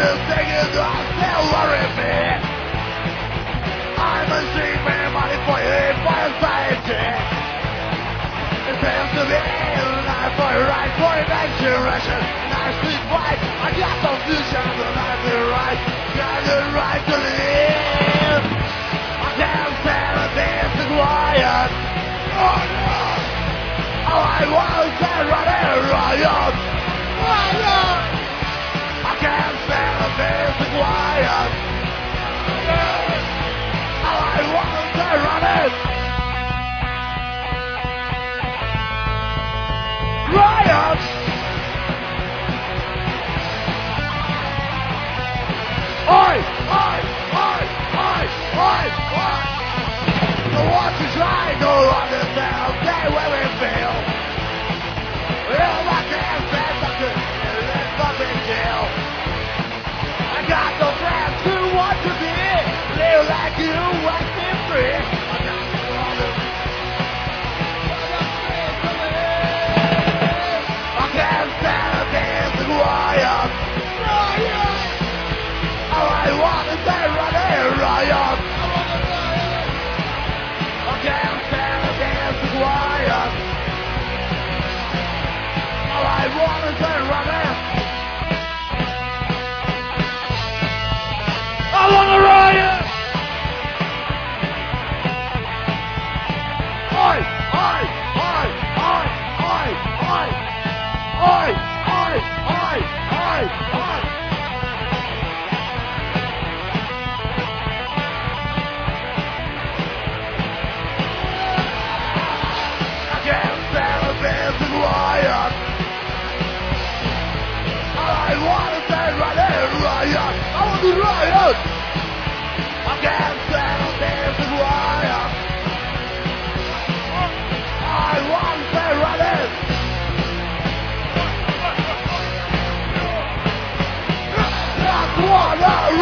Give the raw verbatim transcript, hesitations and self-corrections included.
this thing is not still worrying me. I'm a street man, money for you, for society. It seems to be life for your right, for your next generation. Nice to fight, I got no future, but I feel right. Got the right to live. I can't stand a dance and quiet. Oh no! Oh, I want to stand right there, riot. Riot! I can't stand a dance and quiet. Oh, I want to stand right there. Riot! Oi! Oi! Oi! Oi! Oi! Oi! The watch is right, go on the down, stay where we feel. Well, I can't stand something, and it's a big deal. I got no friends who want to be, live like you, want me free. I got no others. I can't stand a dancing riot. Riot! Oh, I want to say right here, riot. I can't stand a dancing riot. Oh, I want to say right here. I want a riot. Oi, oi, oi, oi, oi, oi. Oi, oi, oi, oi, oi. I can't stand a dancing riot. I want to stand right there, riot. I want to riot. I can't stand a dancing riot. I want to stand right there. Wanna